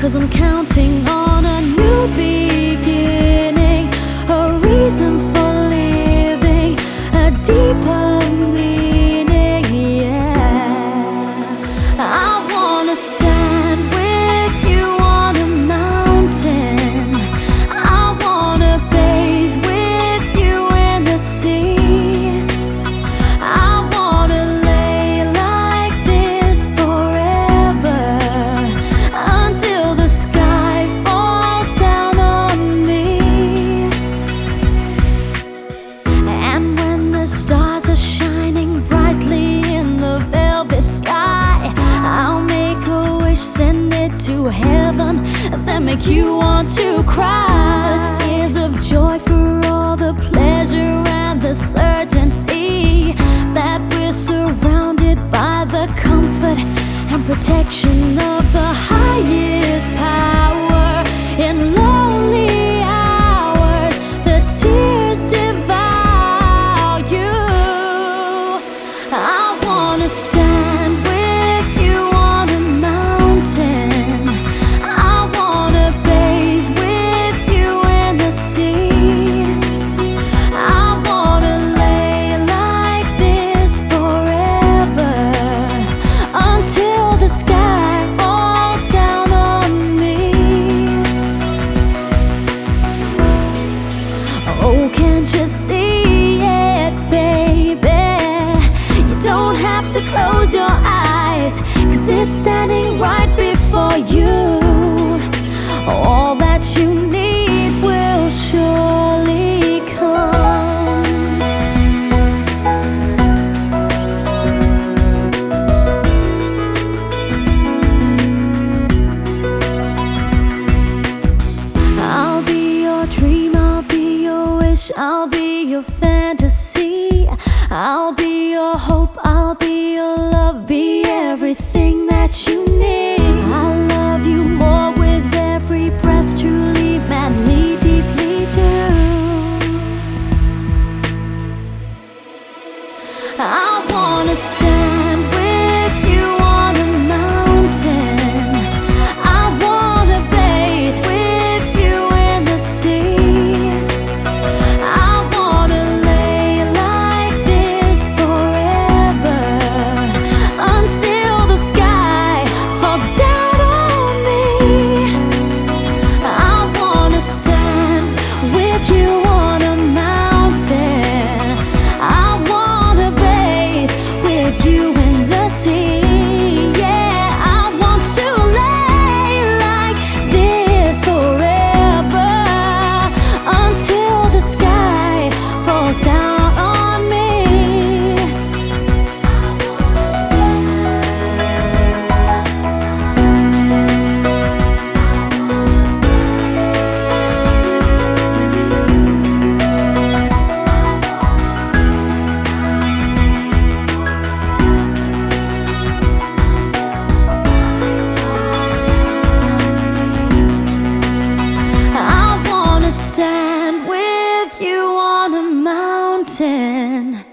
'cause I'm counting on a new beginning, a reason for living, a deeper meaning, yeah. I wanna stand with you on a mountain, I wanna bathe with you in the sea, I wanna lay like this forever, until the sky falls down on me. And when the stars are shining brightly in the velvet sky, I'll make a wish, send it to heaven, then make you want to cry. The tears of joy for all the pleasure and the certainty that we're surrounded by the comfort and protection of the highest power. In lonely hours, the tears devour you. I wanna stand with you on a mountain, I wanna bathe with you in the sea, I wanna lay like this forever, until the sky falls down on me. Oh, can't you see it, baby? You don't have to close your eyes, 'cause it's standing right before you. All that you need will surely come. I'll be your dream, I'll be your wish, I'll be your fantasy, I'll be your hope, I'll be your love, be everything that you need. I love you more with every breath, truly, madly, deeply do. I wanna stand with you on a mountain, I wanna bathe with you in the sea, I wanna lay like this forever, until the sky falls down on me. I wanna stand with you on a mountain, I wanna bathe with you in the sea, yeah. I want to lay like this forever, until the sky falls down on me. I wanna stand with you on a mountain,